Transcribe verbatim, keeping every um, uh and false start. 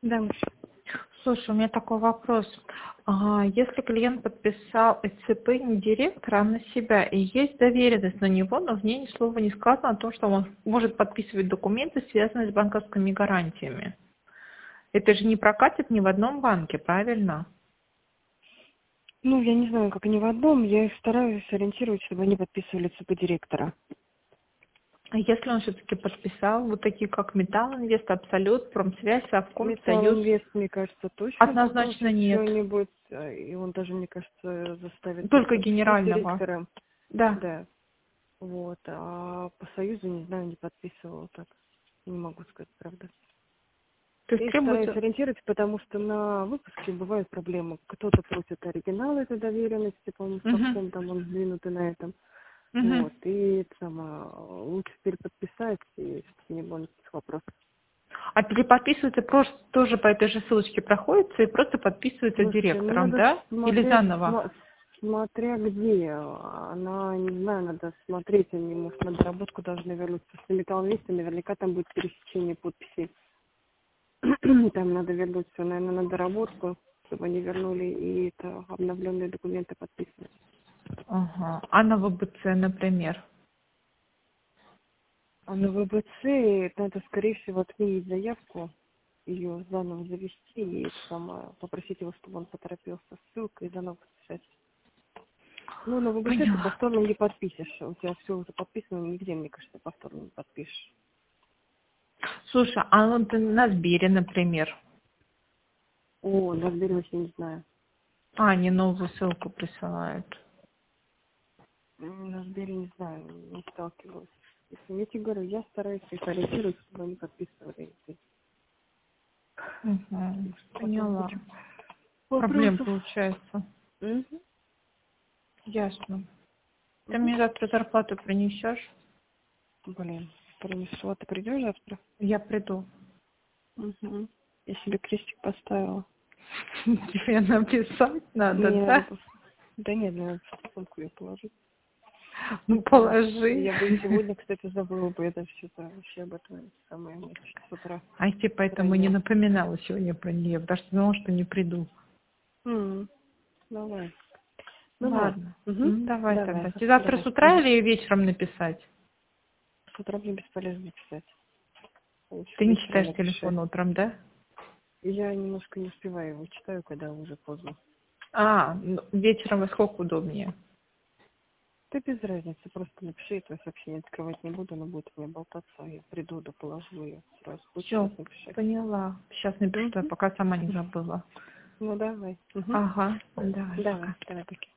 Да. Слушай, у меня такой вопрос. А, Если клиент подписал ЭЦП не директора, а на себя, и есть доверенность на него, но в ней ни слова не сказано о том, что он может подписывать документы, связанные с банковскими гарантиями. Это же не прокатит ни в одном банке, правильно? Ну, я не знаю, как они в одном, я их стараюсь ориентировать, чтобы они подписывали ЦП директора. А если он все-таки подписал, вот такие как Металл Инвест, Абсолют, Промсвязь, Совком, Металл Союз, Инвест, мне кажется, точно однозначно попросит нет. что-нибудь, а, и он даже, мне кажется, заставит их Только подписать генерального. директором. Да. Да, вот. А по Союзу, не знаю, не подписывал так. Не могу сказать, правда. То есть Я их стараюсь требуется... ориентировать, потому что на выпуске бывают проблемы. Кто-то просит оригинал этой доверенности, по-моему, в Угу. совком там он сдвинутый на этом. Угу. Вот, и это самое, лучше переподписать, и чтобы не было никаких вопросов. А переподписывается просто тоже по этой же ссылочке проходится и просто подписывается Слушайте, ну директором, надо да? Или смотреть, заново? сма- смотря где. Она, не знаю, надо смотреть, они, может, на доработку должны вернуться. Если металл вместе, наверняка там будет пересечение подписей. Там надо вернуть все, наверное, на доработку, чтобы они вернули и это, обновленные документы подписывать. Ага. А на ВБЦ, например? А на ВБЦ надо, скорее всего, отменить заявку, ее заново завести и это самое, попросить его, чтобы он поторопился с ссылкой и заново подписать. Ну, на ВБЦ ты Поняла. повторно не подпишешь. У тебя все уже подписано, нигде, мне кажется, повторно не подпишешь. Слушай, а вот на Сбере, например? О, на Сбере вообще не знаю. А, они новую ссылку присылают. М, На Сбере не знаю, не сталкивалась. Если я тебе говорю, я стараюсь их ориентировать, чтобы они подписывали. эти. Угу. Потому что потом Поняла. куча Проблем вопросов. получается. Угу. Ясно. Ты Угу. мне завтра зарплату принесешь? Блин, принесу. А ты придешь завтра? Я приду. Угу. Я себе крестик поставила. Тебе написать надо, Мне надо да? просто... Да нет, мне надо в сумку ее положить. Ну, Вот. положи. Я бы и сегодня, кстати, забыла бы это все-то вообще об этом самое месяц с утра. А я поэтому не Крайне. напоминала сегодня про нее, потому что знала, что не приду. М, Давай. Ну ладно. Ладно. Угу. Ну, давай Давай. тогда. Тебе завтра с Давай. утра Угу. или вечером написать? С утра мне бесполезно писать. Лучше Ты не вечером читаешь напиши. телефон утром, да? Я немножко не успеваю его читаю, когда уже поздно. А, ну, вечером во сколько удобнее? Да без разницы, просто напиши, я твое сообщение открывать не буду, оно будет у меня болтаться, я приду, да положу ее сразу. Хочешь, Все, сейчас напиши. поняла. Сейчас напишу, Угу. пока сама не забыла. Ну давай. Угу. Ага, давай, Давай, пока. давай, пока.